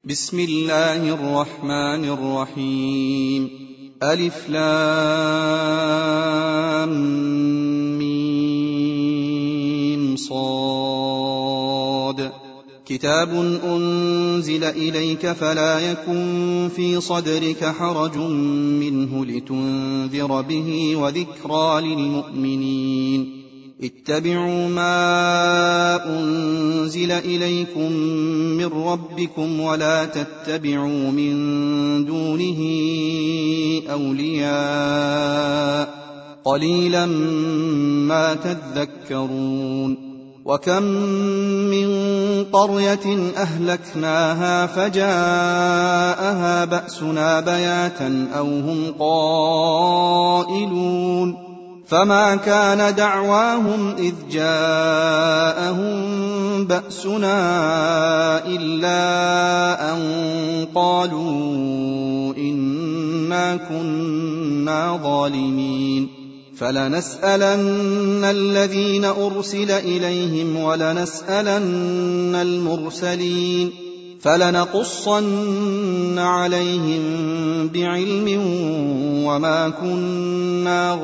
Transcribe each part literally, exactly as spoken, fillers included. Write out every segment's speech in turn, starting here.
بسم الله الرحمن الرحيم. ألف لام ميم صاد. كتاب أنزل إليك فلا يكن في صدرك حرج منه لتنذر به وذكرى للمؤمنين. اتبعوا ما أنزل إليكم من ربكم ولا تتبعوا من دونه أولياء قليلا ما تذكرون. وكم من قرية أهلكناها فجاءها بأسنا بياتا أو هم قائلون فما كان دعواهم إذ جاءهم بأسنا إلا أن قالوا إنا كنا ظالمين. فلنسألن الذين أرسل إليهم ولنسألن المرسلين فلنقصن عليهم بعلم وما كنا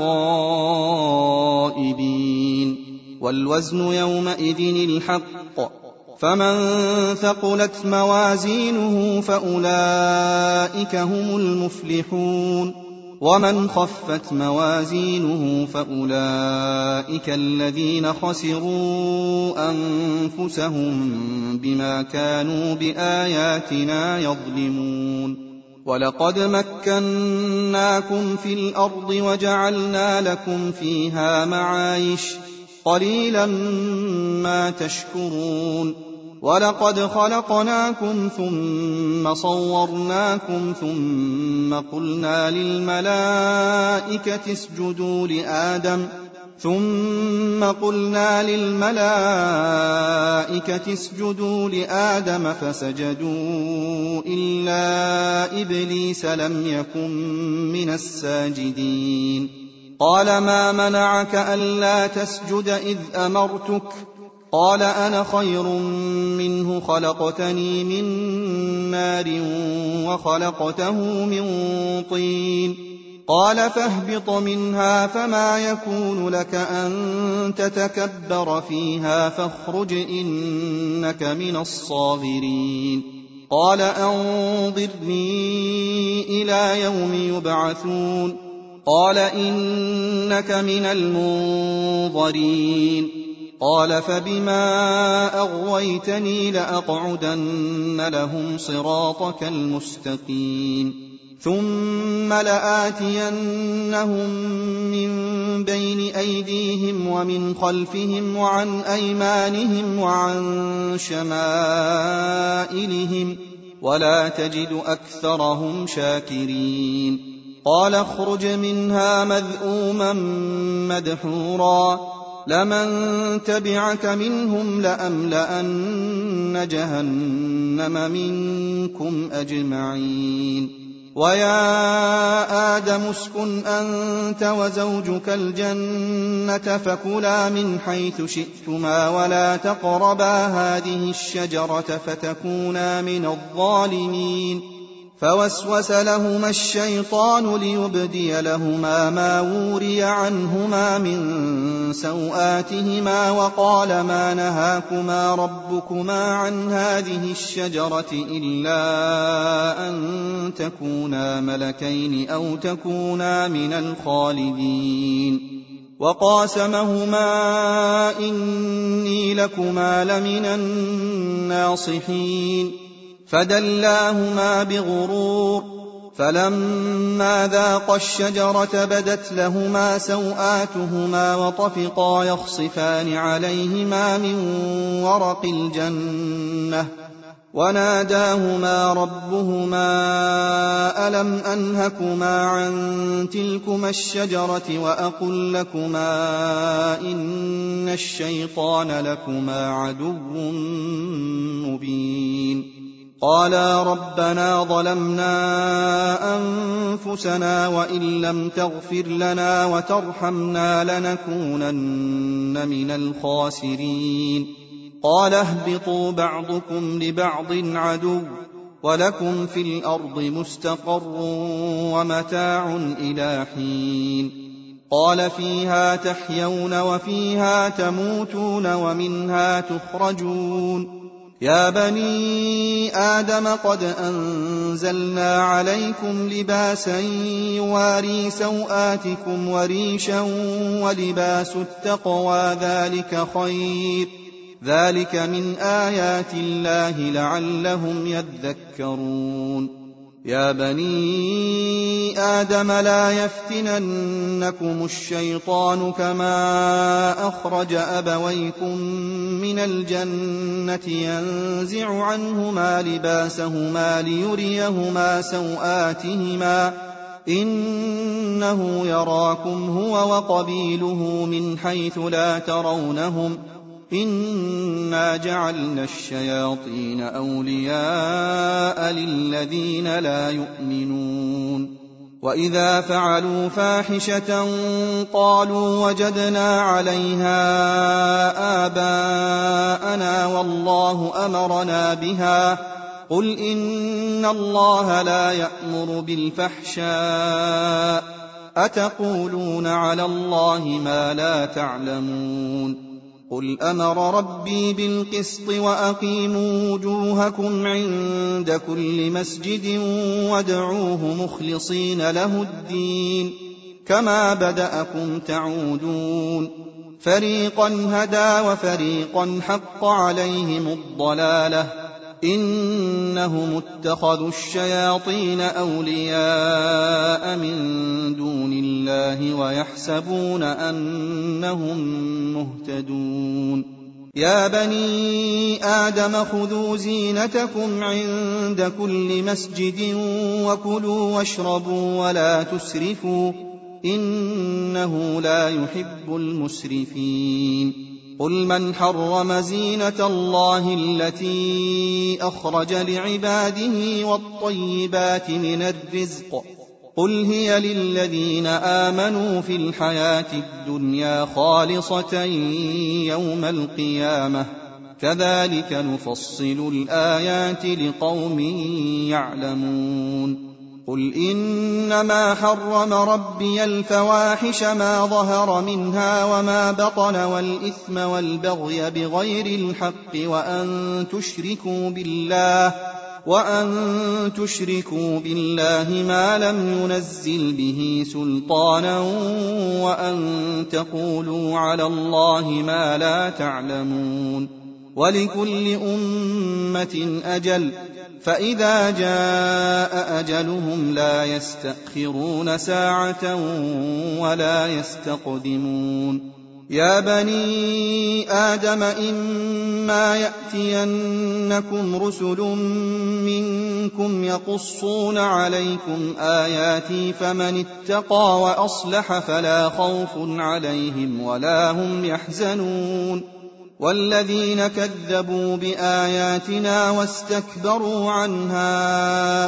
غائبين. والوزن يومئذ الحق فمن ثقلت موازينه فأولئك هم المفلحون ومن خفت موازينه فأولئك الذين خسروا أنفسهم بما كانوا بآياتنا يظلمون. ولقد مكناكم في الأرض وجعلنا لكم فيها معايش قليلا ما تشكرون. ولقد خلقناكم ثم صورناكم ثم قلنا للملائكة اسجدوا لآدم ثم قلنا للملائكة اسجدوا لآدم فسجدوا إلا إبليس لم يكن من الساجدين. قال ما منعك ألا تسجد إذ أمرتك؟ قال أنا خير منه خلقتني من نار وخلقته من طين. قال فاهبط منها فما يكون لك أن تتكبر فيها فاخرج إنك من الصاغرين. قال أنظرني إلى يوم يبعثون. قال إنك من المنظرين. قال فبما أغويتني لأقعدن لهم صراطك المستقيم ثم لآتينهم من بين أيديهم ومن خلفهم وعن أيمانهم وعن شمائلهم ولا تجد أكثرهم شاكرين. قال اخرج منها مذءوما مدحورا لمن تبعك منهم لأملأن جهنم منكم أجمعين. ويا آدم اسكن أنت وزوجك الجنة فكلا من حيث شئتما ولا تقربا هذه الشجرة فتكونا من الظالمين. فوسوس لهما الشيطان ليبدي لهما ما وري عنهما من سوآتهما وقال ما نهاكما ربكما عن هذه الشجرة إلا أن تكونا ملكين أو تكونا من الخالدين. وقاسمهما إني لكما لمن الناصحين. فدلاهما بغرور فلما ذاقا الشجرة بدت لهما سوآتهما وطفقا يخصفان عليهما من ورق الجنة وناداهما ربهما ألم أنهكما عن تلكما الشجرة وأقل لكما إن الشيطان لكما عدو مبين. قالا ربنا ظلمنا أنفسنا وإن لم تغفر لنا وترحمنا لنكونن من الخاسرين. قال اهبطوا بعضكم لبعض عدو ولكم في الأرض مستقر ومتاع إلى حين قال فيها تحيون وفيها تموتون ومنها تخرجون يا بني آدم قد أنزلنا عليكم لباسا يواري سوآتكم وريشا ولباس التقوى ذلك خير ذلك من آيات الله لعلهم يذكرون يا بني آدم لا يفتننكم الشيطان كما أخرج أبويكم من الجنة ينزع عنهما لباسهما ليريهما سوآتهما إنه يراكم هو وقبيله من حيث لا ترونهم إنا جعلنا الشياطين أولياء للذين لا يؤمنون وإذا فعلوا فاحشة قالوا وجدنا عليها آباءنا والله أمرنا بها قل إن الله لا يأمر بالفحشاء أتقولون على الله ما لا تعلمون قل أمر ربي بالقسط وأقيموا وجوهكم عند كل مسجد وادعوه مخلصين له الدين كما بدأكم تعودون فريقا هدى وفريقا حق عليهم الضلالة إنهم اتخذوا الشياطين أولياء من دون الله ويحسبون أنهم مهتدون يا بني آدم خذوا زينتكم عند كل مسجد وكلوا واشربوا ولا تسرفوا إنه لا يحب المسرفين قل من حرم زينة الله التي أخرج لعباده والطيبات من الرزق قل هي للذين آمنوا في الحياة الدنيا خالصة يوم القيامة كذلك نفصل الآيات لقوم يعلمون قل إنما حرم ربي الفواحش ما ظهر منها وما بطن والإثم والبغي بغير الحق وأن تشركوا بالله وأن تشركوا بالله ما لم ينزل به سلطانا وأن تقولوا على الله ما لا تعلمون ولكل أمة أجل فإذا جاء أجلهم لا يستأخرون ساعة ولا يستقدمون يا بني آدم إما يأتينكم رسل منكم يقصون عليكم آياتي فمن اتقى وأصلح فلا خوف عليهم ولا هم يحزنون والذين كذبوا بآياتنا واستكبروا عنها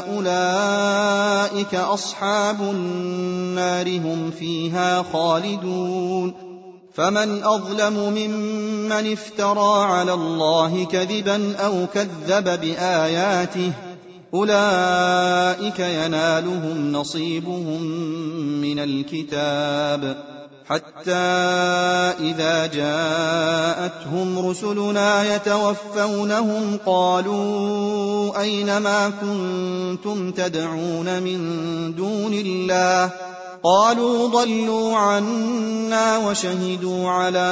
أولئك أصحاب النار هم فيها خالدون فمن أظلم ممن افترى على الله كذبا أو كذب بآياته أولئك ينالهم نصيبهم من الكتاب حتى إذا جاءتهم رسلنا يتوفونهم قالوا أين ما كنتم تدعون من دون الله قالوا ضلوا عنا وشهدوا على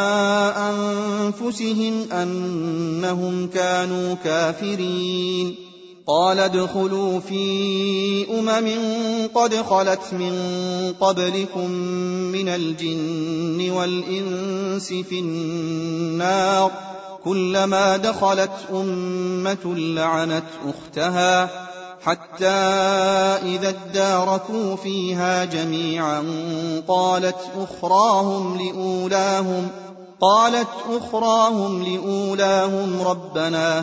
أنفسهم أنهم كانوا كافرين قال ادخلوا في أمم قد خلت من قبلكم من الجن والإنس في النار كلما دخلت أمة لعنت أختها حتى إذا اداركوا فيها جميعا قالت أخراهم لأولاهم قالت أخراهم لأولاهم ربنا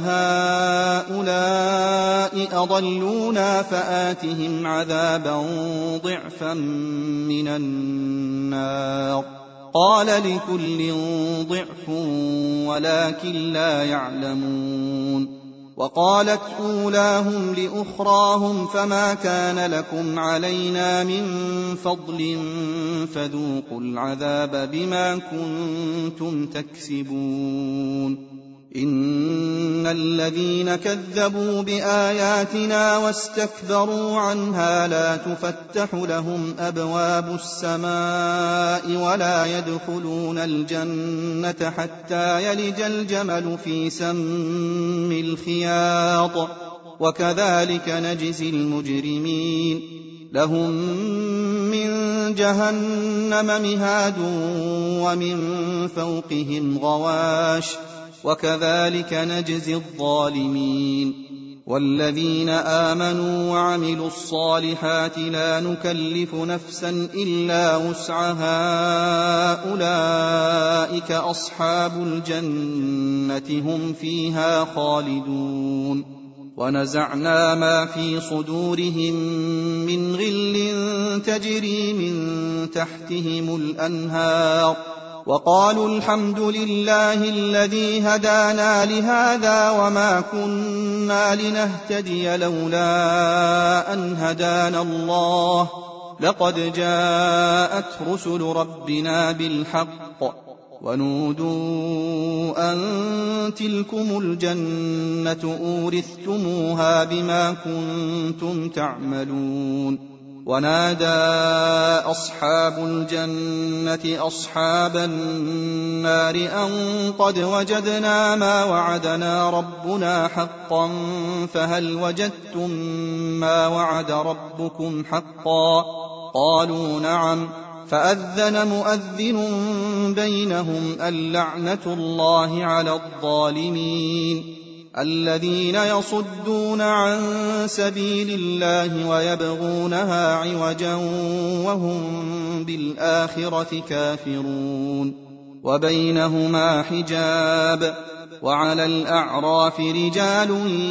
هؤلاء أضلونا فآتهم عذابا ضعفا من النار قال لكل ضعف ولكن لا يعلمون وقالت أولاهم لأخراهم فما كان لكم علينا من فضل فذوقوا العذاب بما كنتم تكسبون إن الذين كذبوا بآياتنا واستكبروا عنها لا تفتح لهم أبواب السماء ولا يدخلون الجنة حتى يلج الجمل في سم الخياط وكذلك نجزي المجرمين لهم من جهنم مهاد ومن فوقهم غواش وكذلك نجزي الظالمين والذين آمنوا وعملوا الصالحات لا نكلف نفسا إلا وسعها أولئك أصحاب الجنة هم فيها خالدون ونزعنا ما في صدورهم من غل تجري من تحتهم الأنهار وقالوا الحمد لله الذي هدانا لهذا وما كنا لنهتدي لولا أن هدانا الله لقد جاءت رسل ربنا بالحق ونودوا أن تلكم الجنة أورثتموها بما كنتم تعملون ونادى أصحاب الجنة أصحاب النار أن قد وجدنا ما وعدنا ربنا حقا فهل وجدتم ما وعد ربكم حقا قالوا نعم فأذن مؤذن بينهم اللعنة الله على الظالمين الذين يصدون عن سبيل الله ويبغونها عوجا وهم بالآخرة كافرون وبينهما حجاب وعلى الأعراف رجال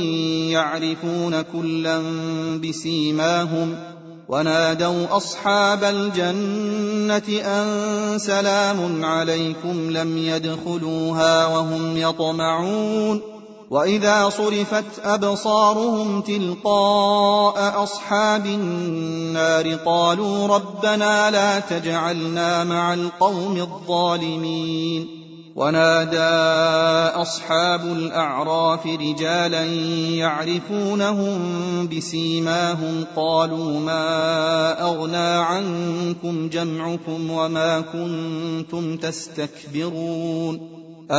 يعرفون كلا بسيماهم ونادوا أصحاب الجنة أن سلام عليكم لم يدخلوها وهم يطمعون وإذا صرفت أبصارهم تلقاء أصحاب النار قالوا ربنا لا تجعلنا مع القوم الظالمين ونادى أصحاب الأعراف رجالا يعرفونهم بسيماهم قالوا ما أغنى عنكم جمعكم وما كنتم تستكبرون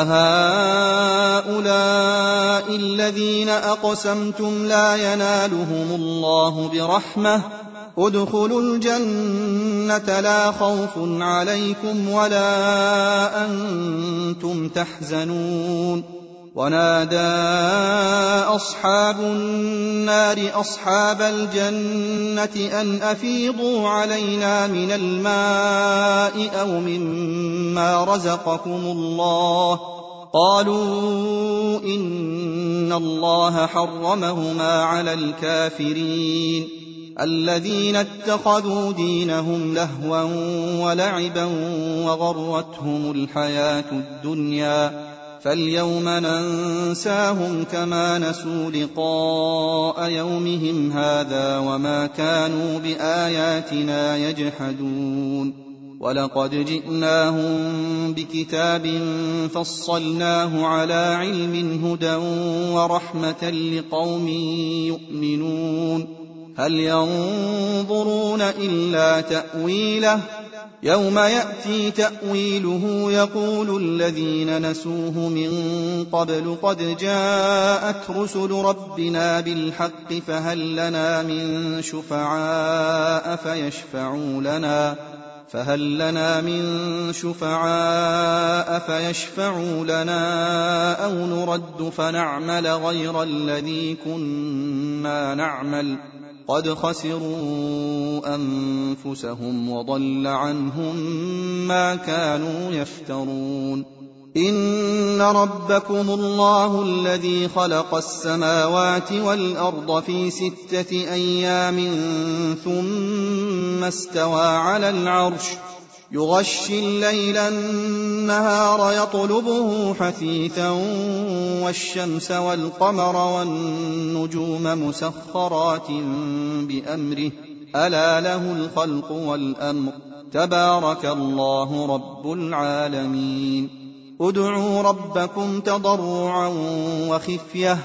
أهؤلاء الذين أقسمتم لا ينالهم الله برحمة ادخلوا الجنة لا خوف عليكم ولا أنتم تحزنون ونادى أصحاب النار أصحاب الجنة أن أفيضوا علينا من الماء أو مما رزقكم الله قالوا إن الله حرمهما على الكافرين الذين اتخذوا دينهم لهوا ولعبا وغرتهم الحياة الدنيا فاليوم ننساهم كما نسوا لقاء يومهم هذا وما كانوا بآياتنا يجحدون ولقد جئناهم بكتاب فصلناه على علم هدى ورحمة لقوم يؤمنون هل ينظرون إلا تأويله يوم يأتي تأويله يقول الذين نسوه من قبل قد جاءت رسل ربنا بالحق فهل لنا من شفعاء فيشفعوا لنا فهل لنا من شفعاء فيشفعوا لنا أو نرد فنعمل غير الذي كنا نعمل قد خسروا أنفسهم وضل عنهم ما كانوا يفترون إن ربكم الله الذي خلق السماوات والأرض في ستة أيام ثم استوى على العرش يغشي الليل النهار يطلبه حثيثا والشمس والقمر والنجوم مسخرات بأمره ألا له الخلق والأمر تبارك الله رب العالمين ادعوا ربكم تضرعا وخفية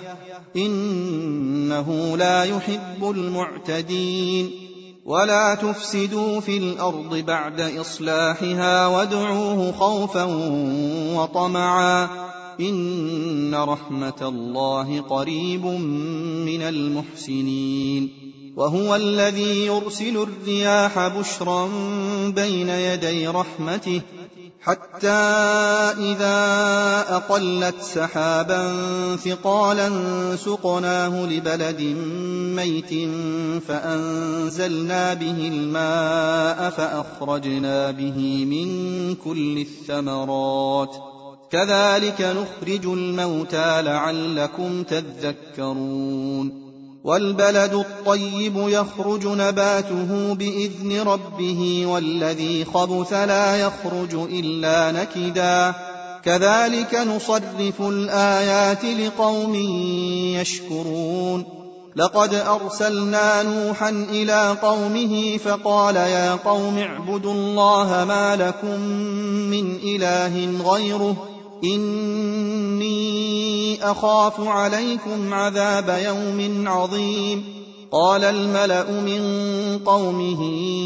إنه لا يحب المعتدين ولا تفسدوا في الأرض بعد إصلاحها وادعوه خوفا وطمعا إن رحمة الله قريب من المحسنين وهو الذي يرسل الرياح بشرا بين يدي رحمته حتى إذا أقلت سحابا ثقالا سقناه لبلد ميت فأنزلنا به الماء فأخرجنا به من كل الثمرات كذلك نخرج الموتى لعلكم تذكرون والبلد الطيب يخرج نباته بإذن ربه والذي خبث لا يخرج إلا نكدا كذلك نصرف الآيات لقوم يشكرون لقد أرسلنا نوحا إلى قومه فقال يا قوم اعبدوا الله ما لكم من إله غيره إني أخاف عليكم عذاب يوم عظيم قال الملأ من قومه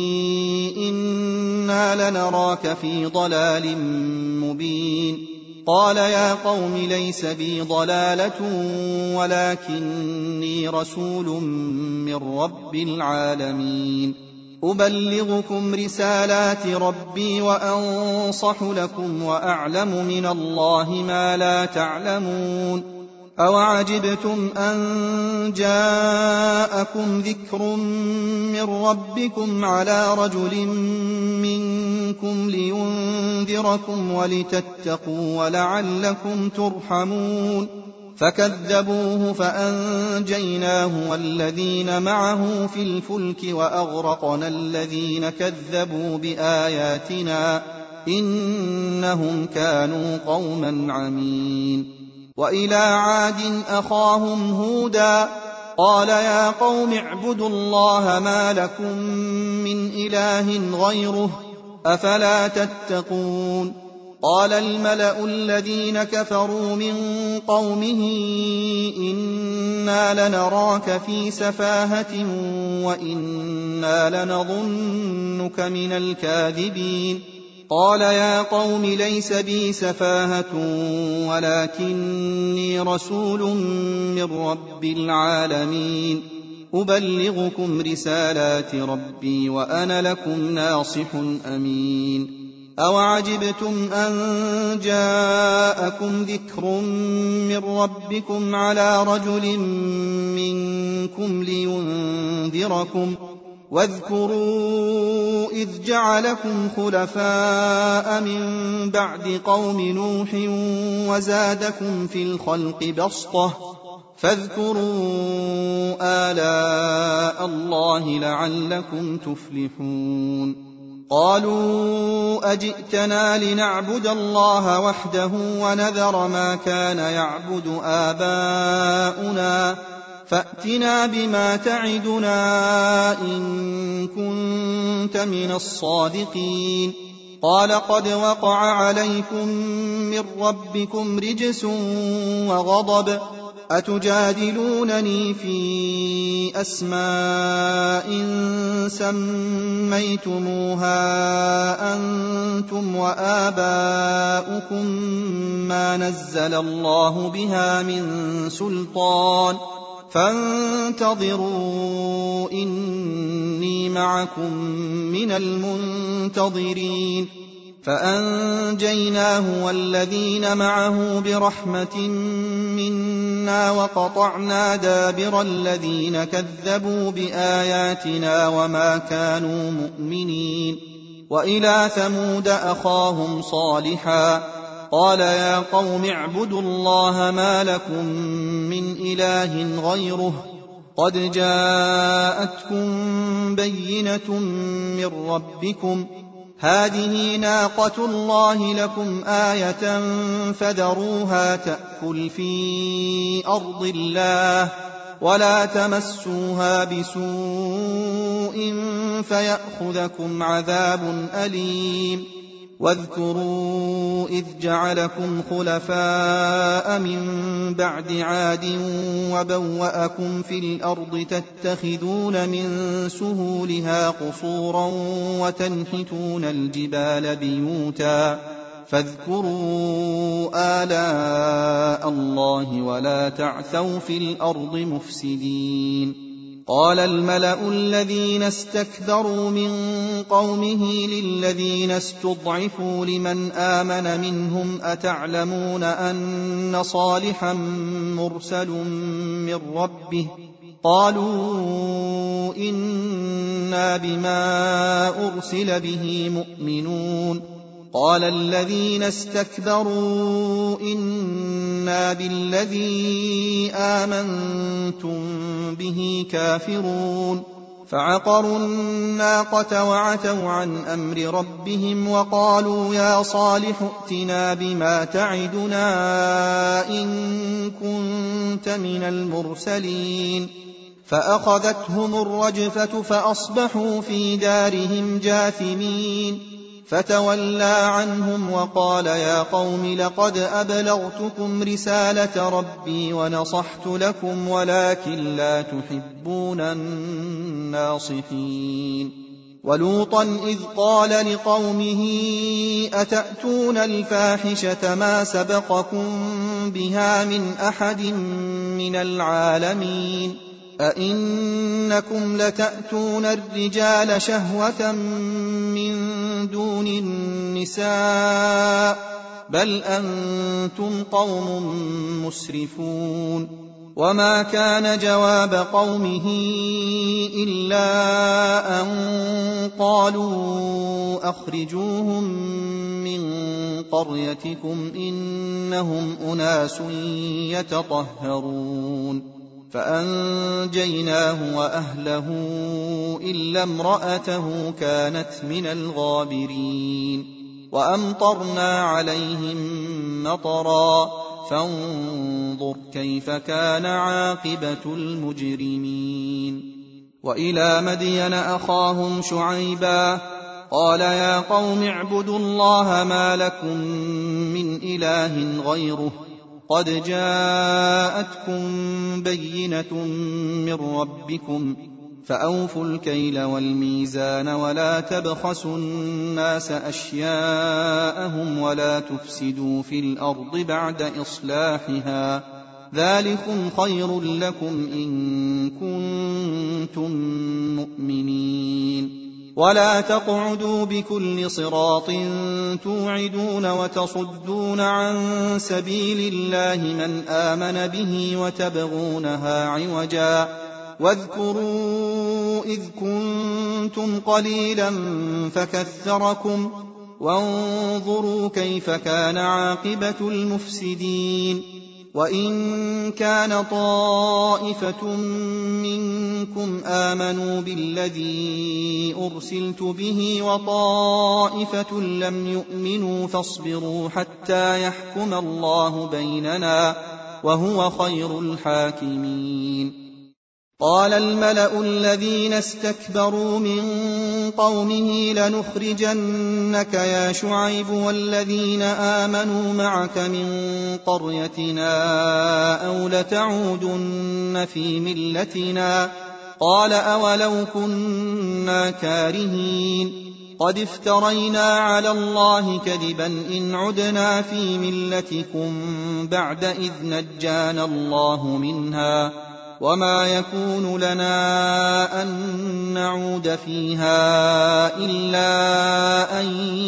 إنا لنراك في ضلال مبين قال يا قوم ليس بي ضلالة ولكني رسول من رب العالمين أبلغكم رسالات ربي وأنصح لكم وأعلم من الله ما لا تعلمون أوعجبتم أن جاءكم ذكر من ربكم على رجل منكم لينذركم ولتتقوا ولعلكم ترحمون فكذبوه فأنجيناه والذين معه في الفلك وأغرقنا الذين كذبوا بآياتنا إنهم كانوا قوما عمين وإلى عاد أخاهم هودا قال يا قوم اعبدوا الله ما لكم من إله غيره أفلا تتقون قال الملأ الذين كفروا من قومه إنا لنراك في سفاهة وإنا لنظنك من الكاذبين قال يا قوم ليس بي سفاهة ولكني رسول من رب العالمين أبلغكم رسالات ربي وأنا لكم ناصح أمين أوعجبتم أن جاءكم ذكر من ربكم على رجل منكم لينذركم واذكروا إذ جعلكم خلفاء من بعد قوم نوح وزادكم في الخلق بسطة فاذكروا آلاء الله لعلكم تفلحون قالوا أجئتنا لنعبد الله وحده ونذر ما كان يعبد آباؤنا فأتنا بما تعدنا إن كنت من الصادقين قال قد وقع عليكم من ربكم رجس وغضب أتجادلونني في أسماء سميتموها أنتم وآباؤكم ما نزل الله بها من سلطان فانتظروا إني معكم من المنتظرين فأنجيناه والذين معه برحمة منا وقطعنا دابر الذين كذبوا بآياتنا وما كانوا مؤمنين وإلى ثمود أخاهم صالحا قال يا قوم اعبدوا الله ما لكم من إله غيره قد جاءتكم بينة من ربكم هذه ناقة الله لكم آية فذروها تأكل في أرض الله ولا تمسوها بسوء فيأخذكم عذاب أليم واذكروا إذ جعلكم خلفاء من بعد عاد وبوأكم في الأرض تتخذون من سهولها قصورا وتنحتون الجبال بيوتا فاذكروا آلاء الله ولا تعثوا في الأرض مفسدين. قال الملأ الذين استكبروا من قومه للذين استضعفوا لمن آمن منهم أتعلمون أن صالحا مرسل من ربه قالوا إنا بما أرسل به مؤمنون. قال الذين استكبروا إنا بالذي آمنتم به كافرون فعقروا الناقة وعتوا عن أمر ربهم وقالوا يا صالح ائتنا بما تعدنا إن كنت من المرسلين. فأخذتهم الرجفة فأصبحوا في دارهم جاثمين فتولى عنهم وقال يا قوم لقد أبلغتكم رسالة ربي ونصحت لكم ولكن لا تحبون الناصحين. ولوطا إذ قال لقومه أتأتون الفاحشة ما سبقكم بها من أحد من العالمين أئنكم لتأتون الرجال شهوة من دون النساء بل أنتم قوم مسرفون. وما كان جواب قومه إلا أن قالوا أخرجوهم من قريتكم إنهم أناس يتطهرون. فأنجيناه وأهله إلا امرأته كانت من الغابرين. وأمطرنا عليهم مطرا فانظر كيف كان عاقبة المجرمين. وإلى مدين أخاهم شعيبا قال يا قوم اعبدوا الله ما لكم من إله غيره قد جاءتكم بينة من ربكم فأوفوا الكيل والميزان ولا تبخسوا الناس أشياءهم ولا تفسدوا في الأرض بعد إصلاحها ذلكم خير لكم إن كنتم مؤمنين. ولا تقعدوا بكل صراط توعدون وتصدون عن سبيل الله من آمن به وتبغونها عوجا واذكروا إذ كنتم قليلا فكثركم وانظروا كيف كان عاقبة المفسدين. وإن كان طائفة منكم آمنوا بالذي أرسلت به وطائفة لم يؤمنوا فاصبروا حتى يحكم الله بيننا وهو خير الحاكمين. قال الملأ الذين استكبروا من قومه لنخرجنك يا شعيب والذين آمنوا معك من قريتنا أو لتعودن في ملتنا قال أولو كنا كارهين قد افترينا على الله كذبا إن عدنا في ملتكم بعد إذ نجانا الله منها وما يكون لنا أن نعود فيها إلا أن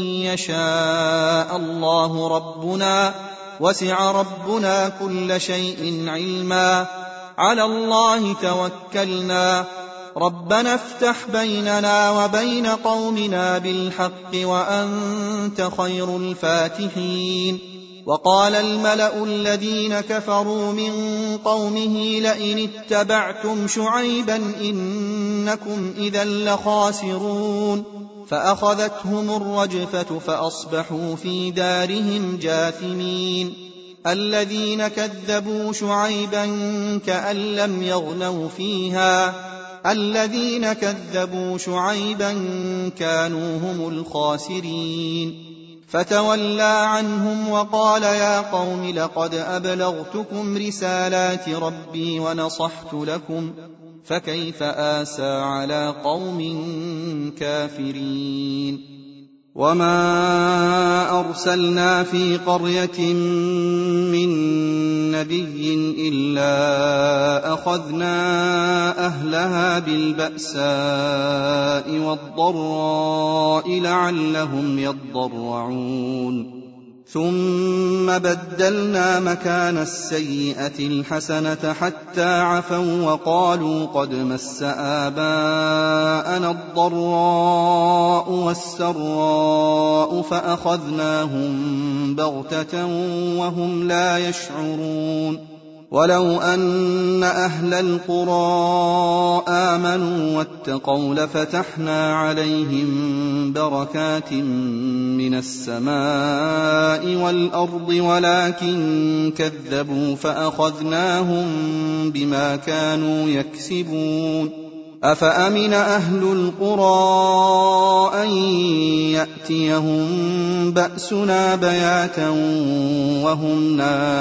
يشاء الله ربنا وسع ربنا كل شيء علما على الله توكلنا ربنا افتح بيننا وبين قومنا بالحق وأنت خير الفاتحين. وقال الملأ الذين كفروا من قومه لئن اتبعتم شعيبا إن إنكم إذا لخاسرون فأخذتهم الرجفة فأصبحوا في دارهم جاثمين الذين كذبوا شعيبا كأن لم يغنوا فيها الذين كذبوا شعيبا كانوا هم الخاسرين فتولى عنهم وقال يا قوم لقد أبلغتكم رسالات ربي ونصحت لكم فكيف آسى على قوم كافرين وما أرسلنا في قرية من نبي إلا أخذنا أهلها بالبأساء والضراء لعلهم يضرعون ثم بدلنا مكان السيئة الحسنة حتى عفوا وقالوا قد مس آباءنا الضراء والسراء فأخذناهم بغتة وهم لا يشعرون ولو أن أهل القرى آمنوا واتقوا لفتحنا عليهم بركات من السماء والأرض ولكن كذبوا فأخذناهم بما كانوا يكسبون أفأمن أهل القرى أن يأتيهم بأسنا بياتا وهم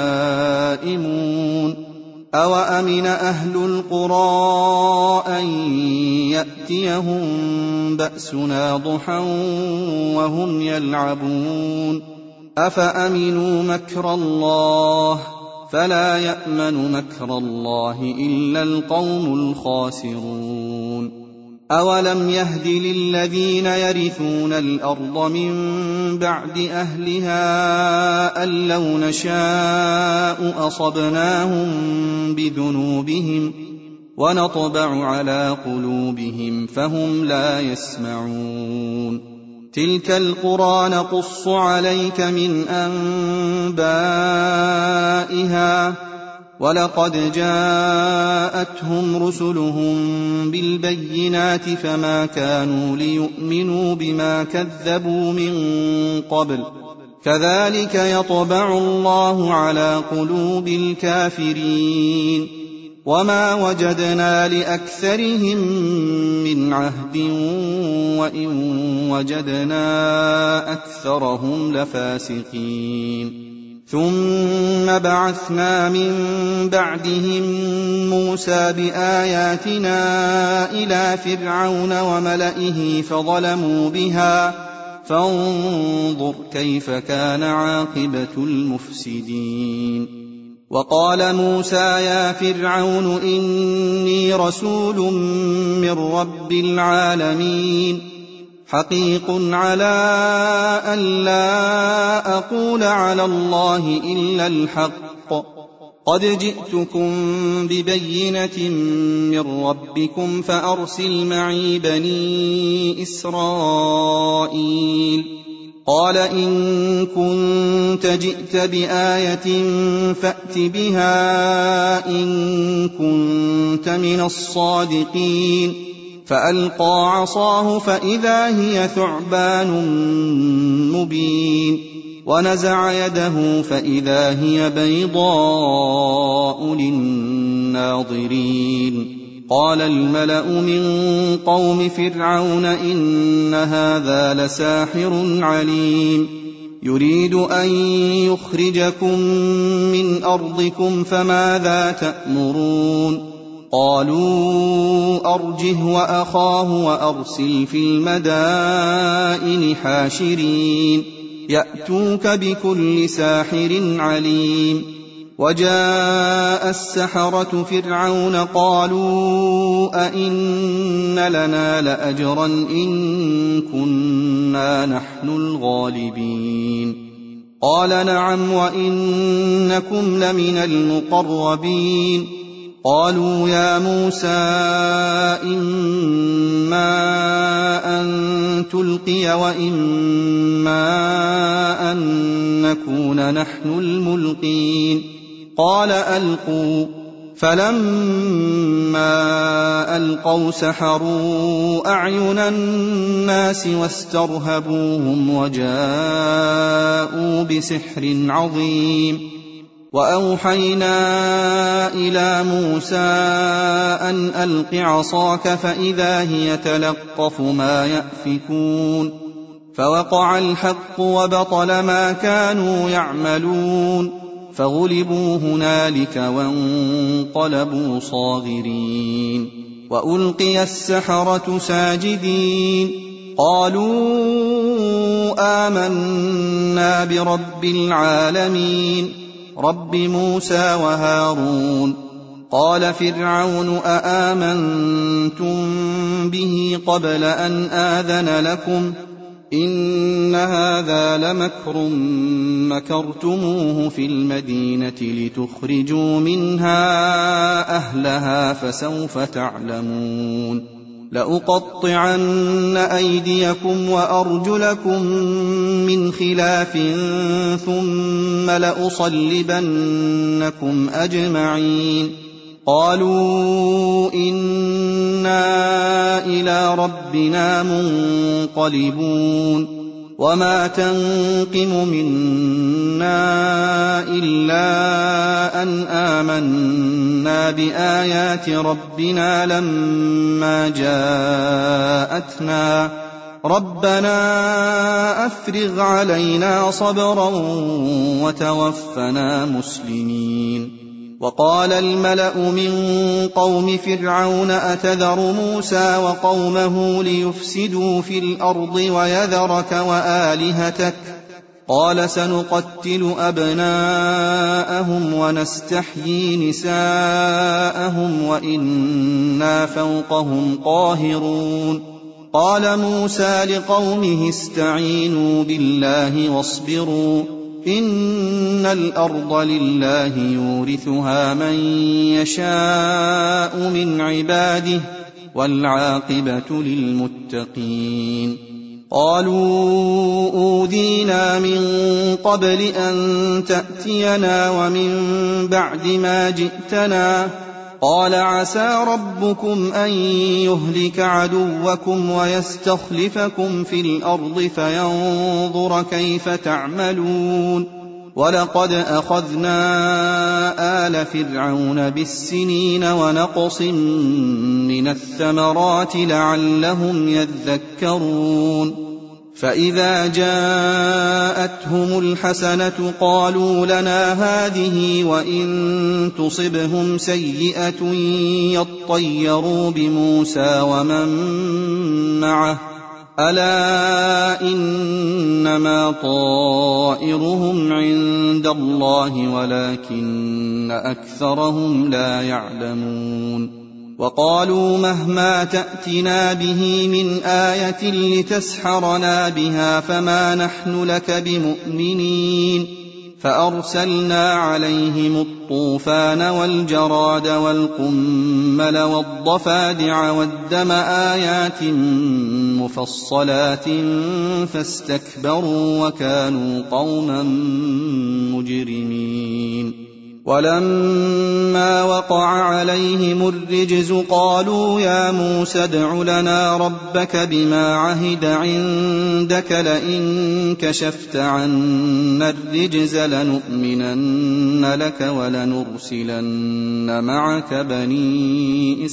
نائمون أوأمن أهل القرى أن يأتيهم بأسنا ضحى وهم يلعبون أفأمنوا مكر الله فلا يأمن مكر الله إلا القوم الخاسرون أولم يهد للذين يرثون الأرض من بعد أهلها أن لو نشاء أصبناهم بذنوبهم ونطبع على قلوبهم فهم لا يسمعون تلك القرى نقص عليك من أنبائها ولقد جاءتهم رسلهم بالبينات فما كانوا ليؤمنوا بما كذبوا من قبل كذلك يطبع الله على قلوب الكافرين وما وجدنا لأكثرهم من عهد وإن وجدنا أكثرهم لفاسقين ثم بعثنا من بعدهم موسى بآياتنا إلى فرعون وملئه فظلموا بها فانظر كيف كان عاقبة المفسدين وقال موسى يا فرعون إني رسول من رب العالمين حقيق على أن لا أقول على الله إلا الحق قد جئتكم ببينة من ربكم فأرسل معي بني إسرائيل قال إن كنت جئت بآية فأت بها إن كنت من الصادقين فألقى عصاه فإذا هي ثعبان مبين ونزع يده فإذا هي بيضاء للناظرين قال الملأ من قوم فرعون إن هذا لساحر عليم يريد أن يخرجكم من أرضكم فماذا تأمرون قالوا أرجه وأخاه وأرسل في المدائن حاشرين يأتوك بكل ساحر عليم وجاء السحرة فرعون قالوا أئن لنا لأجرا إن كنا نحن الغالبين قال نعم وإنكم لمن المقربين قالوا يا موسى إما أن تلقي وإما أن نكون نحن الملقين قال ألقوا فلما ألقوا سحروا أعين الناس واسترهبوهم وجاءوا بسحر عظيم. وأوحينا إلى موسى أن ألق عصاك فإذا هي تلقف ما يأفكون فوقع الحق وبطل ما كانوا يعملون فغلبوا هنالك وانقلبوا صاغرين. وألقي السحرة ساجدين قالوا آمنا برب العالمين رب موسى وهارون. قال فرعون أآمنتم به قبل أن آذن لكم إن هذا لمكر مكرتموه في المدينة لتخرجوا منها أهلها فسوف تعلمون. لأقطعن أيديكم وأرجلكم من خلاف ثم لأصلبنكم أجمعين. قالوا إنا إلى ربنا منقلبون. وما تنقم منا إلا أن آمنا بآيات ربنا لما جاءتنا ربنا أفرغ علينا صبرا وتوفنا مسلمين. وقال الملأ من قوم فرعون أتذر موسى وقومه ليفسدوا في الأرض ويذرك وآلهتك قال سنقتل أبناءهم ونستحيي نساءهم وإنا فوقهم قاهرون. قال موسى لقومه استعينوا بالله واصبروا إن الأرض لله يورثها من يشاء من عباده والعاقبة للمتقين. قالوا أوذينا من قبل أن تأتينا ومن بعد ما جئتنا قال عسى ربكم أن يهلك عدوكم ويستخلفكم في الأرض فينظر كيف تعملون. ولقد أخذنا آل فرعون بالسنين ونقص من الثمرات لعلهم يذكرون. فإذا جاءتهم الحسنة قالوا لنا هذه وإن تصبهم سيئة يطيروا بموسى ومن معه ألا إنما طائرهم عند الله ولكن أكثرهم لا يعلمون. وقالوا مهما تأتنا به من آية لتسحرنا بها فما نحن لك بمؤمنين. فأرسلنا عليهم الطوفان والجراد والقمل والضفادع والدم آيات مفصلات فاستكبروا وكانوا قوما مجرمين. ولما وقع عليهم الرجز قالوا يا موسى ادع لنا ربك بما عهد عندك لئن كشفت عنا الرجز لنؤمنن لك ولنرسلن معك بني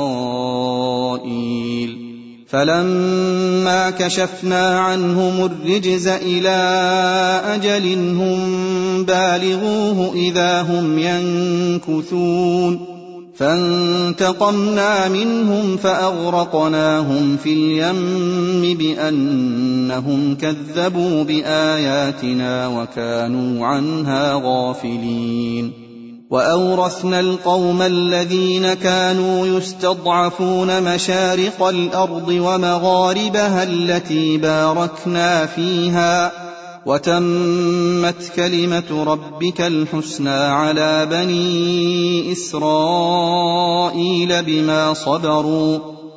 إسرائيل. فلما كشفنا عنهم الرجز إلى أجل هم بالغوه إذا هم ينكثون. فانتقمنا منهم فأغرقناهم في اليم بأنهم كذبوا بآياتنا وكانوا عنها غافلين. وأورثنا القوم الذين كانوا يستضعفون مشارق الأرض ومغاربها التي باركنا فيها وتمت كلمة ربك الحسنى على بني إسرائيل بما صبروا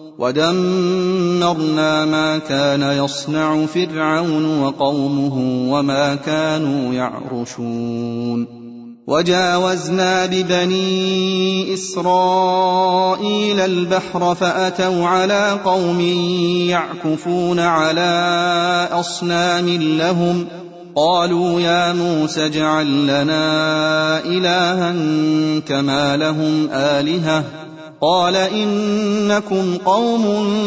ودمرنا ما كان يصنع فرعون وقومه وما كانوا يعرشون. وجاوزنا ببني إسرائيل البحر فأتوا على قوم يعكفون على أصنام لهم قالوا يا موسى اجعل لنا إلها كما لهم آلهة قال إنكم قوم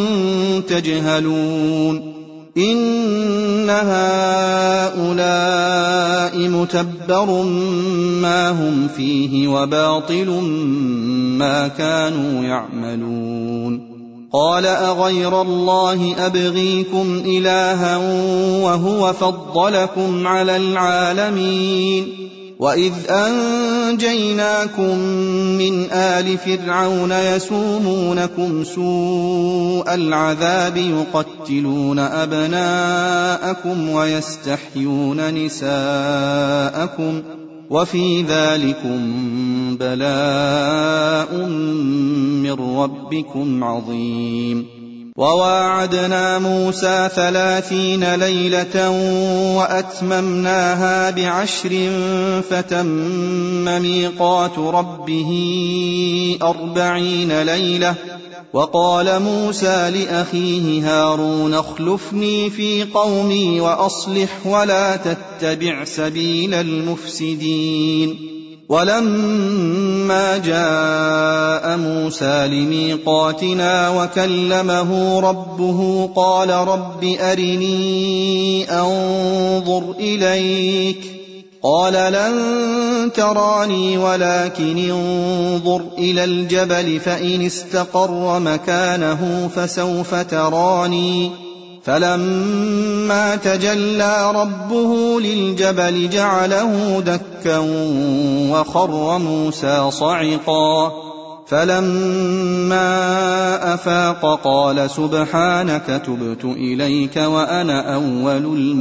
تجهلون إن هؤلاء متبر ما هم فيه وباطل ما كانوا يعملون قال أغير الله أبغيكم إلها وهو فضلكم على العالمين وإذ أنجيناكم من آل فرعون يسومونكم سوء العذاب يقتلون أبناءكم ويستحيون نساءكم وفي ذلكم بلاء من ربكم عظيم وواعدنا موسى ثلاثين ليلة وأتممناها بعشر فتم ميقات ربه أربعين ليلة وقال موسى لأخيه هارون اخلفني في قومي وأصلح ولا تتبع سبيل المفسدين ولما جاء موسى لميقاتنا وكلمه ربه قال رب أرني أنظر إليك قال لن تراني ولكن انظر إلى الجبل فإن استقر مكانه فسوف تراني فلما تجلى ربه للجبل جعله دكا وخر موسى صعقا فلما أفاق قال سبحانك تبت إليك وأنا أول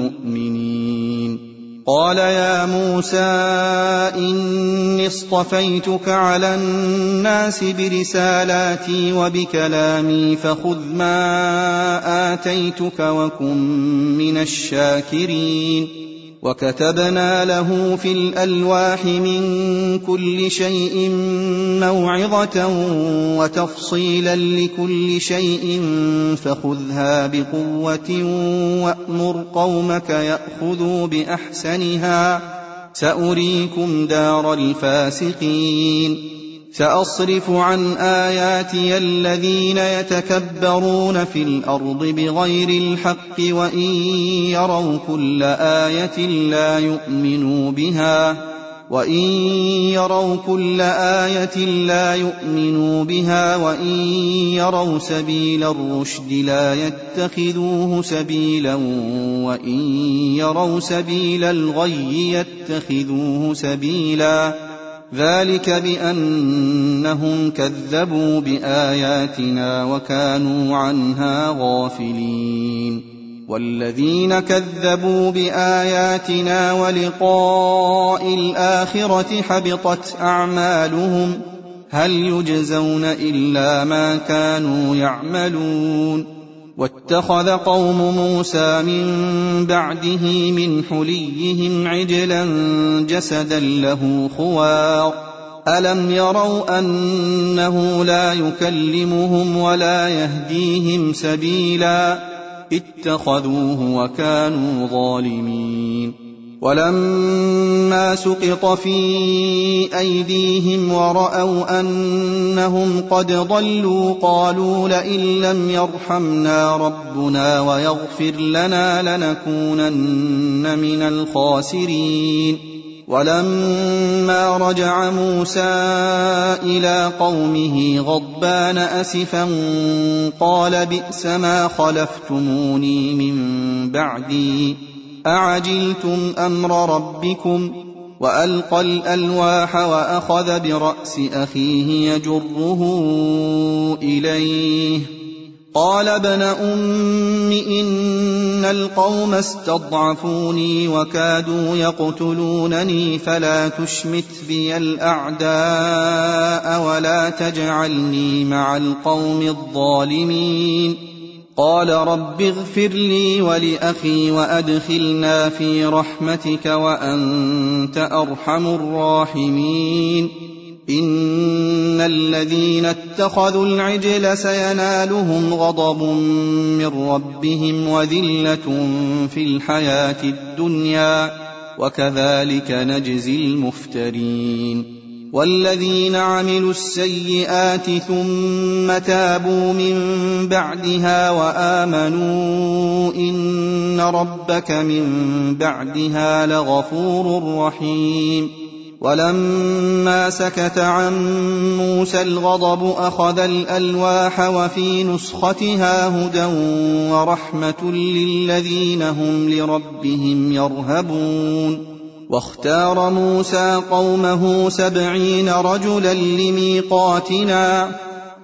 المؤمنين قال يا موسى إني اصطفيتك على الناس برسالاتي وبكلامي فخذ ما آتيتك وكن من الشاكرين وكتبنا له في الألواح من كل شيء موعظة وتفصيلا لكل شيء فخذها بقوة وأمر قومك يأخذوا بأحسنها سأريكم دار الفاسقين سأصرف عن آياتي الذين يتكبرون في الأرض بغير الحق وإن يروا كل آية لا يؤمنوا بها وإن يروا كل آية لا يؤمنوا بها وإن يروا سبيل الرشد لا يتخذوه سبيلا وإن يروا سبيل الغي يتخذوه سبيلا ذلك بأنهم كذبوا بآياتنا وكانوا عنها غافلين والذين كذبوا بآياتنا ولقاء الآخرة حبطت أعمالهم هل يجزون إلا ما كانوا يعملون واتخذ قوم موسى من بعده من حليهم عجلا جسدا له خوار ألم يروا أنه لا يكلمهم ولا يهديهم سبيلا اتخذوه وكانوا ظالمين ولما سقط في أيديهم ورأوا أنهم قد ضلوا قالوا لئن لم يرحمنا ربنا ويغفر لنا لنكونن من الخاسرين ولما رجع موسى إلى قومه غضبان أسفا قال بئس ما خلفتموني من بعدي أعجلتم أمر ربكم وألقى الألواح وأخذ برأس أخيه يجره إليه قال ابن أم إن القوم استضعفوني وكادوا يقتلونني فلا تشمت بي الأعداء ولا تجعلني مع القوم الظالمين قال رب اغفر لي ولأخي وأدخلنا في رحمتك وأنت أرحم الراحمين إن الذين اتخذوا العجل سينالهم غضب من ربهم وذلة في الحياة الدنيا وكذلك نجزي المفترين والذين عملوا السيئات ثم تابوا من بعدها وآمنوا إن ربك من بعدها لغفور رحيم ولما سكت عن موسى الغضب أخذ الألواح وفي نسختها هدى ورحمة للذين هم لربهم يرهبون واختار موسى قومه سبعين رجلا لميقاتنا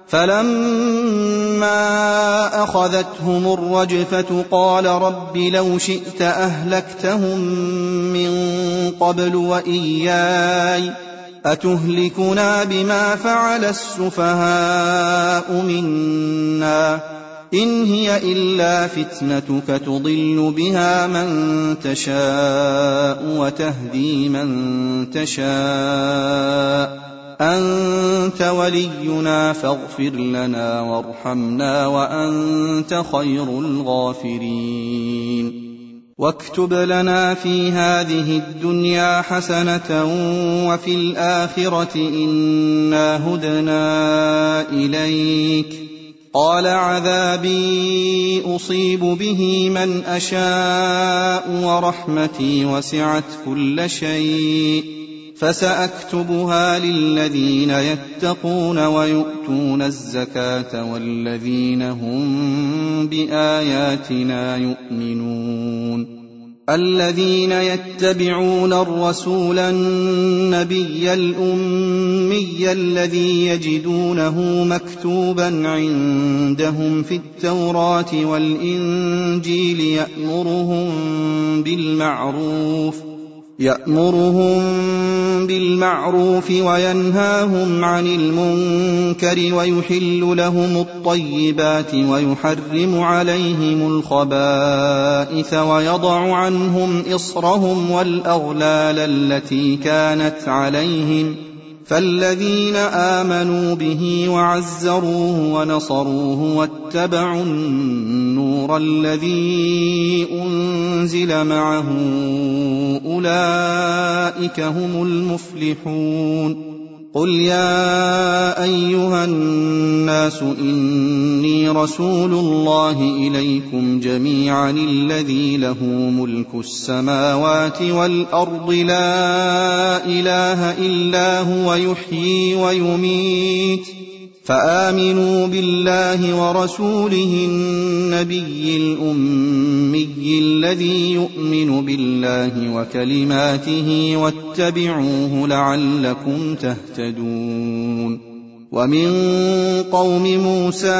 فلما أخذتهم الرجفة قال رب لو شئت أهلكتهم من قبل وإياي أتهلكنا بما فعل السفهاء منا إن هي إلا فتنتك تضل بها من تشاء وتهدي من تشاء أنت ولينا فاغفر لنا وارحمنا وأنت خير الغافرين واكتب لنا في هذه الدنيا حسنة وفي الآخرة إنا هدنا إليك قال عذابي أصيب به من أشاء ورحمتي وسعت كل شيء فسأكتبها للذين يتقون ويؤتون الزكاة والذين هم بآياتنا يؤمنون الذين يتبعون الرسول النبي الأمي الذي يجدونه مكتوبا عندهم في التوراة والإنجيل يأمرهم بالمعروف يأمرهم بالمعروف وينهاهم عن المنكر ويحل لهم الطيبات ويحرم عليهم الخبائث ويضع عنهم إصرهم والأغلال التي كانت عليهم فالذين آمنوا به وعزروه ونصروه واتبعوا النور الذي أنزل معه أولئك هم المفلحون قل يا أيها الناس إني رسول الله إليكم جميعا الذي له ملك السماوات والأرض لا إله إلا هو يحيي ويميت فآمنوا بالله ورسوله النبي الأمي الذي يؤمن بالله وكلماته واتبعوه لعلكم تهتدون ومن قوم موسى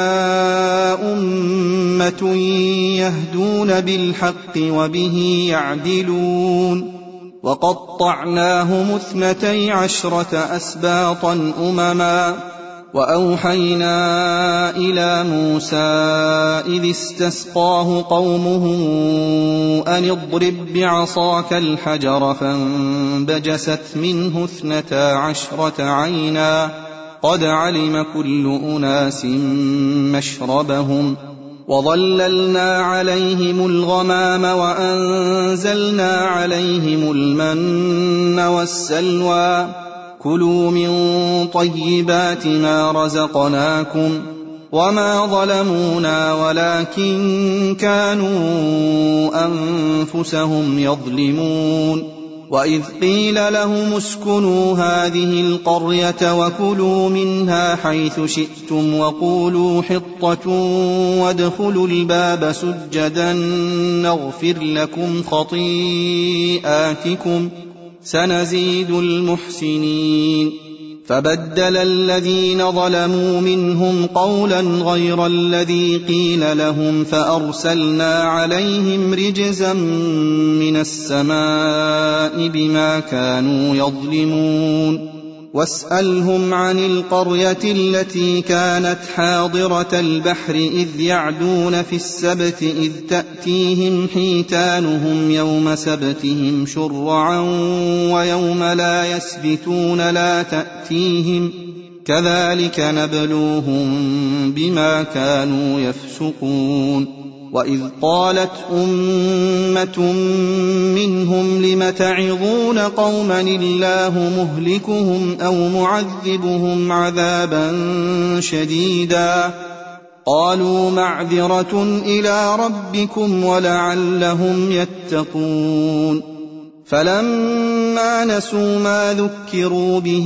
أمة يهدون بالحق وبه يعدلون وقطعناهم اثنتي عشرة أسباطا أمما وأوحينا إلى موسى إذ استسقاه قومه أن اضرب بعصاك الحجر فانبجست منه اثنتا عشرة عينا قد علم كل أناس مشربهم وظللنا عليهم الغمام وأنزلنا عليهم المن والسلوى كلوا من طيبات ما رزقناكم وما ظلمونا ولكن كانوا أنفسهم يظلمون وإذ قيل لهم اسكنوا هذه القرية وكلوا منها حيث شئتم وقولوا حطة وادخلوا الباب سجدا نغفر لكم خطيئاتكم سنزيد المحسنين فبدل الذين ظلموا منهم قولا غير الذي قيل لهم فأرسلنا عليهم رجزا من السماء بما كانوا يظلمون واسألهم عن القرية التي كانت حاضرة البحر إذ يعدون في السبت إذ تأتيهم حيتانهم يوم سبتهم شرعا ويوم لا يسبتون لا تأتيهم كذلك نبلوهم بما كانوا يفسقون وإذ قالت أمة منهم لم تعظون قوما الله مهلكهم أو معذبهم عذابا شديدا قالوا معذرة إلى ربكم ولعلهم يتقون فلما نسوا ما ذكروا به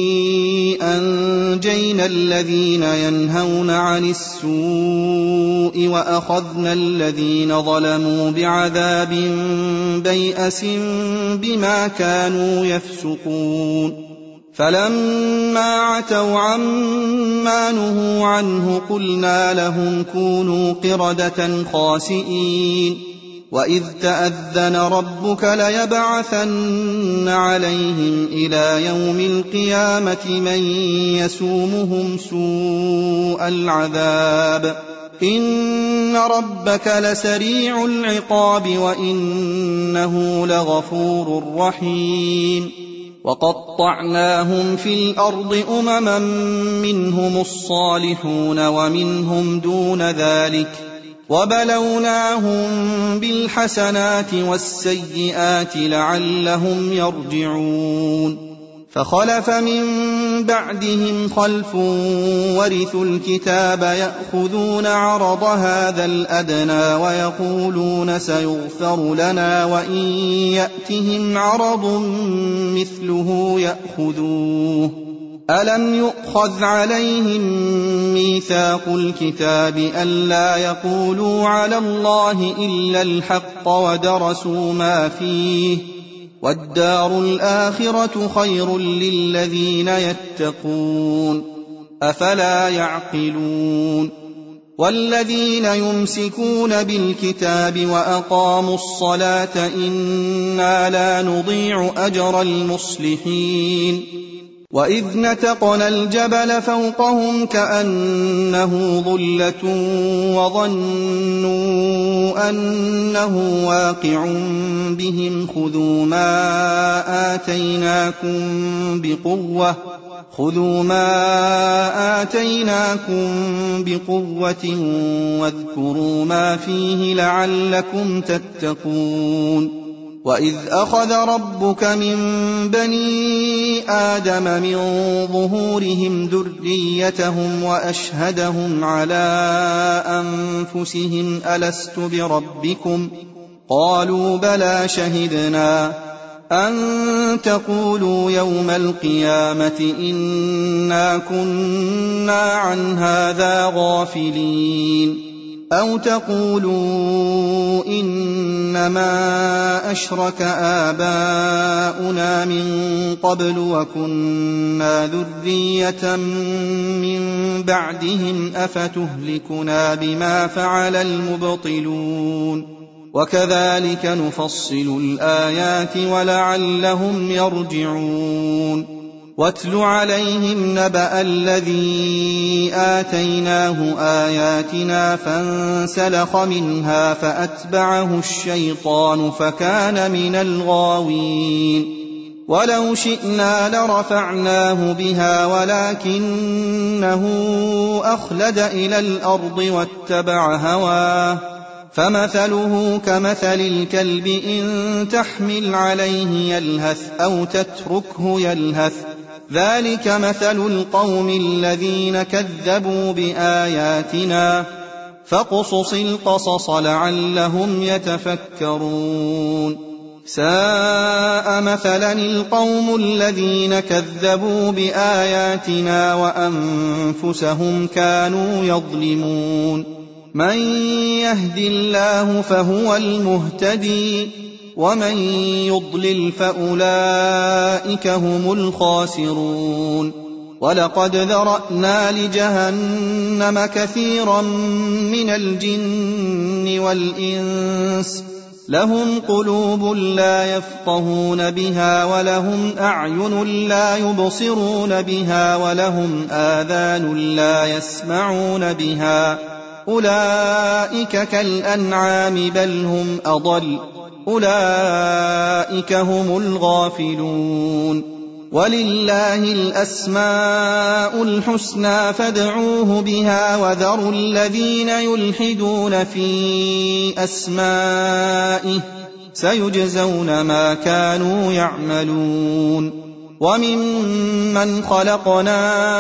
أنجينا الذين ينهون عن السوء وأخذنا الذين ظلموا بعذاب بيئس بما كانوا يفسقون فلما عتوا عما نهوا عنه قلنا لهم كونوا قردة خاسئين وإذ تأذن ربك ليبعثن عليهم إلى يوم القيامة من يسومهم سوء العذاب إن ربك لسريع العقاب وإنه لغفور رحيم وقطعناهم في الأرض أمما منهم الصالحون ومنهم دون ذلك وبلوناهم بالحسنات والسيئات لعلهم يرجعون فخلف من بعدهم خلف ورثوا الكتاب يأخذون عرض هذا الأدنى ويقولون سيغفر لنا وإن يأتهم عرض مثله يأخذوه ألم يؤخذ عليهم ميثاق الكتاب ألا يقولوا على الله إلا الحق ودرسوا ما فيه والدار الآخرة خير للذين يتقون أفلا يعقلون والذين يمسكون بالكتاب وأقاموا الصلاة إنا لا نضيع أجر المصلحين وإذ نتقنا الجبل فوقهم كأنه ظلة وظنوا أنه واقع بهم خذوا ما آتيناكم بقوة خذوا ما آتيناكم بقوة واذكروا ما فيه لعلكم تتقون وإذ أخذ ربك من بني آدم من ظهورهم ذريتهم وأشهدهم على أنفسهم ألست بربكم قالوا بلى شهدنا أن تقولوا يوم القيامة إنا كنا عن هذا غافلين أو تقولوا إنما أشرك آباؤنا من قبل وكنا ذرية من بعدهم أفتهلكنا بما فعل المبطلون وكذلك نفصل الآيات ولعلهم يرجعون واتل عليهم نبأ الذي آتيناه آياتنا فانسلخ منها فأتبعه الشيطان فكان من الغاوين ولو شئنا لرفعناه بها ولكنه أخلد إلى الأرض واتبع هواه فمثله كمثل الكلب إن تحمل عليه يلهث أو تتركه يلهث ذلك مثل القوم الذين كذبوا بآياتنا فاقصص القصص لعلهم يتفكرون ساء مثلا القوم الذين كذبوا بآياتنا وأنفسهم كانوا يظلمون من يهد الله فهو المهتدي ومن يضلل فأولئك هم الخاسرون ولقد ذرأنا لجهنم كثيرا من الجن والإنس لهم قلوب لا يفقهون بها ولهم أعين لا يبصرون بها ولهم آذان لا يسمعون بها أولئك كالأنعام بل هم أضل أولئك هم الغافلون ولله الأسماء الحسنى فادعوه بها وذروا الذين يلحدون في أسمائه سيجزون ما كانوا يعملون وممن خلقنا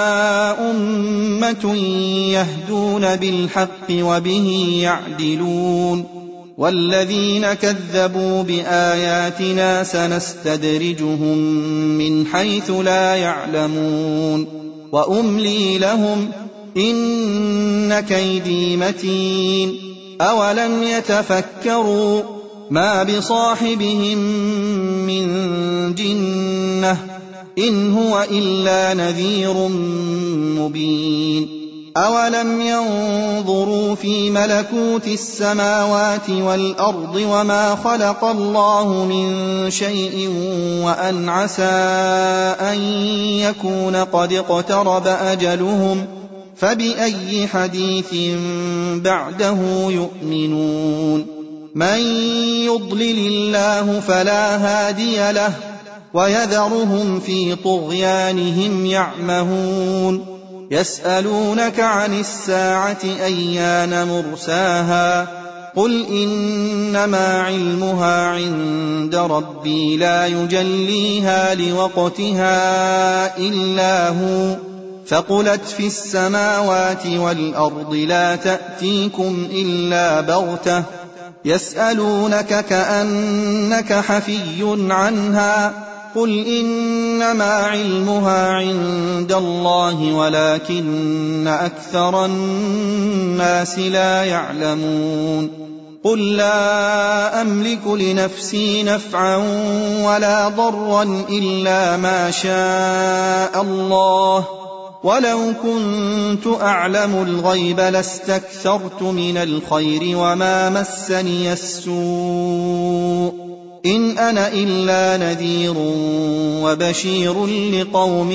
أمة يهدون بالحق وبه يعدلون والذين كذبوا بآياتنا سنستدرجهم من حيث لا يعلمون وأملي لهم إن كيدي متين أولم يتفكروا ما بصاحبهم من جنة إن هو إلا نذير مبين أولم ينظروا في ملكوت السماوات والأرض وما خلق الله من شيء وأن عسى أن يكون قد اقترب أجلهم فبأي حديث بعده يؤمنون من يضلل الله فلا هادي له ويذرهم في طغيانهم يعمهون يسألونك عن الساعة أيان مرساها قل إنما علمها عند ربي لا يجليها لوقتها إلا هو فقلت في السماوات والأرض لا تأتيكم إلا بغتة يسألونك كأنك حفي عنها قل إنما علمها عند الله ولكن أكثر الناس لا يعلمون قل لا أملك لنفسي نفعا ولا ضرا إلا ما شاء الله ولو كنت أعلم الغيب لاستكثرت من الخير وما مسني السوء إن أنا إلا نذير وبشير لقوم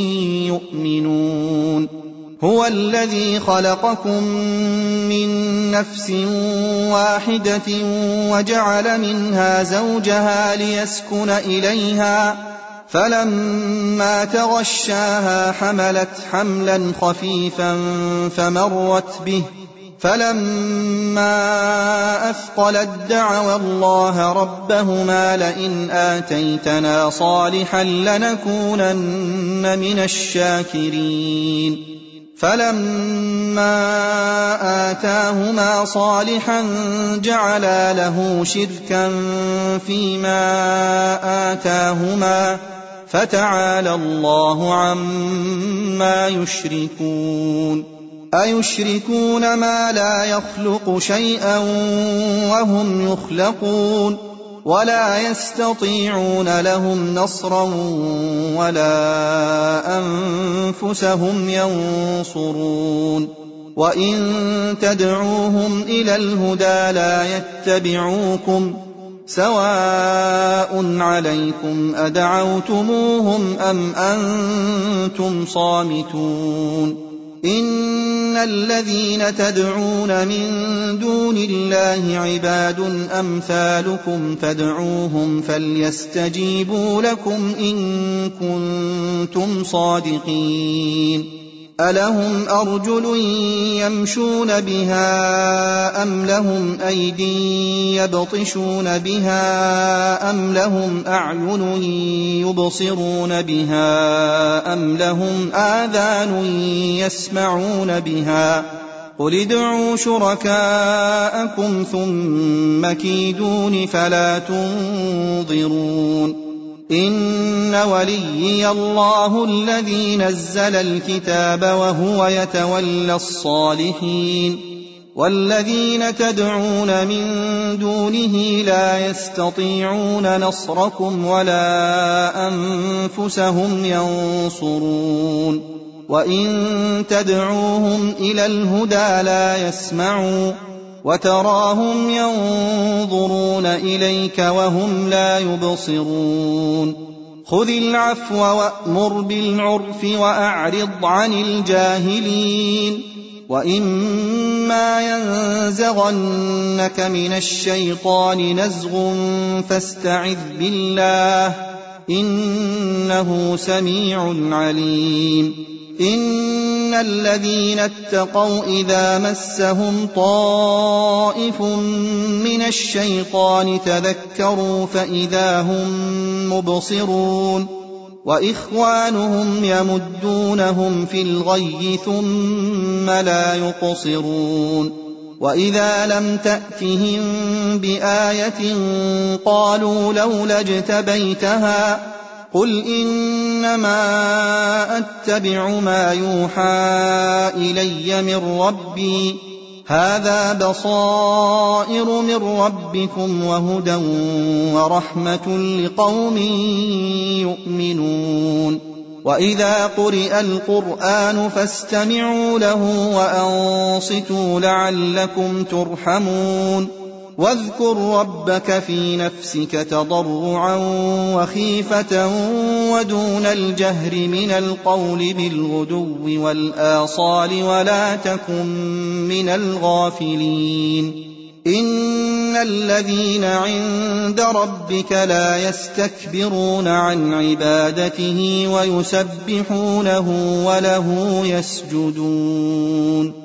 يؤمنون هو الذي خلقكم من نفس واحدة وجعل منها زوجها ليسكن إليها فلما تغشاها حملت حملا خفيفا فمرت به فلما أثقلت دعوا الله ربهما لئن آتيتنا صالحا لنكونن من الشاكرين فلما آتاهما صالحا جعلا له شركا فيما آتاهما فتعالى الله عما يشركون أيشركون ما لا يخلق شيئا وهم يخلقون ولا يستطيعون لهم نصرا ولا أنفسهم ينصرون وإن تدعوهم إلى الهدى لا يتبعوكم سواء عليكم أدعوتموهم أم أنتم صامتون إن الذين تدعون من دون الله عباد أمثالكم فادعوهم فليستجيبوا لكم إن كنتم صادقين ألهم أرجل يمشون بها أم لهم أيدي يبطشون بها أم لهم أعين يبصرون بها أم لهم آذان يسمعون بها قل ادعوا شركاءكم ثم كيدون فلا تنظرون إن وليي الله الذي نزل الكتاب وهو يتولى الصالحين والذين تدعون من دونه لا يستطيعون نصركم ولا أنفسهم ينصرون وإن تدعوهم إلى الهدى لا يسمعوا وتراهم ينظرون إليك وهم لا يبصرون خذ العفو وأمر بالعرف وأعرض عن الجاهلين وإما ينزغنك من الشيطان نزغ فاستعذ بالله إنه سميع عليم إن الذين اتقوا إذا مسهم طائف من الشيطان تذكروا فإذا هم مبصرون وإخوانهم يمدونهم في الغي ثم لا يقصرون وإذا لم تأتهم بآية قالوا لولا اجتبيتها قل إنما أتبع ما يوحى إلي من ربي هذا بصائر من ربكم وهدى ورحمة لقوم يؤمنون وإذا قرئ القرآن فاستمعوا له وأنصتوا لعلكم ترحمون واذكر ربك في نفسك تضرعا وخيفة ودون الجهر من القول بالغدو والآصال ولا تكن من الغافلين إن الذين عند ربك لا يستكبرون عن عبادته ويسبحونه وله يسجدون